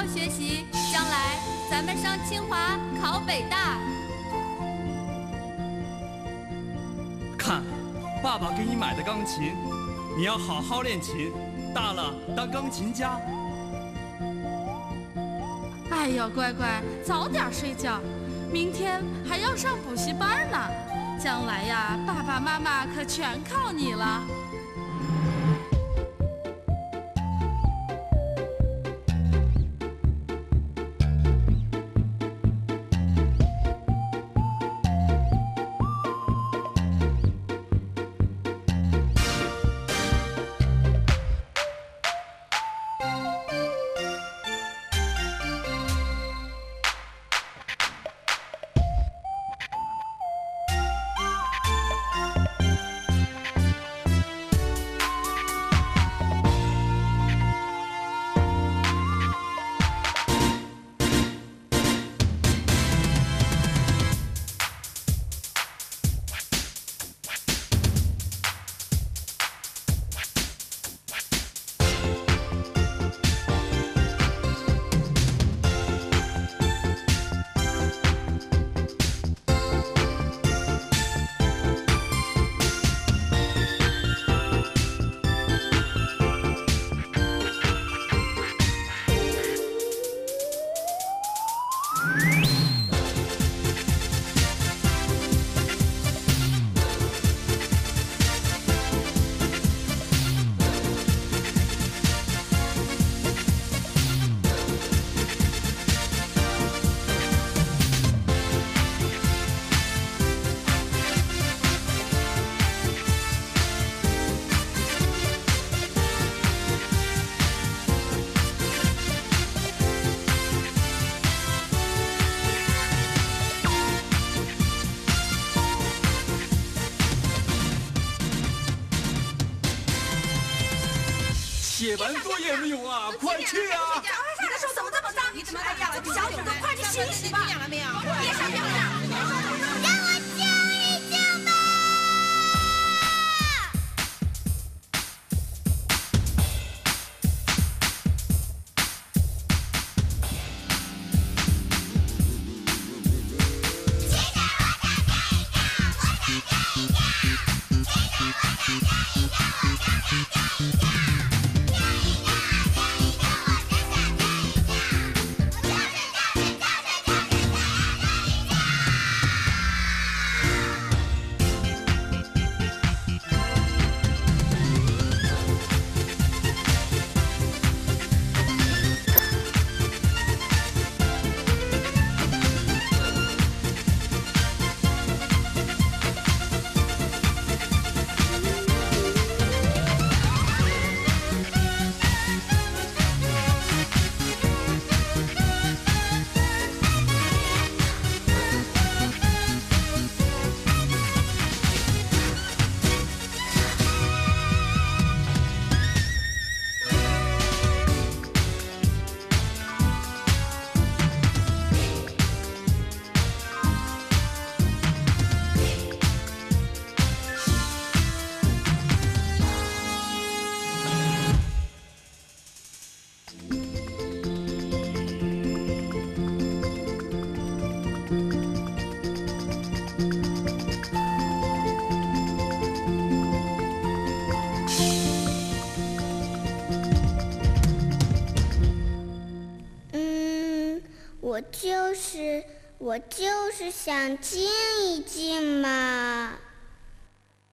好学习，将来咱们上清华考北大。 看，爸爸给你买的钢琴，你要好好练琴，大了当钢琴家。 哎呦，乖乖，早点睡觉，明天还要上补习班呢。将来呀，爸爸妈妈可全靠你了。 写完作业没有啊？快去啊！ 你的手怎么这么脏？你怎么还养了小狗的？快去洗一洗吧！养了没有？别上，别上！让我救一救吧！我就是想静一静嘛。